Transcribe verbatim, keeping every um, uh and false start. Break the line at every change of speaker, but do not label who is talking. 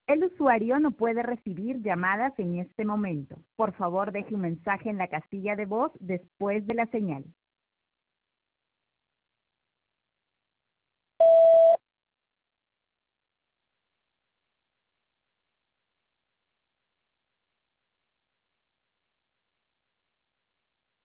El usuario no puede recibir llamadas en este momento. Por favor, deje un mensaje en la casilla de voz después de la señal.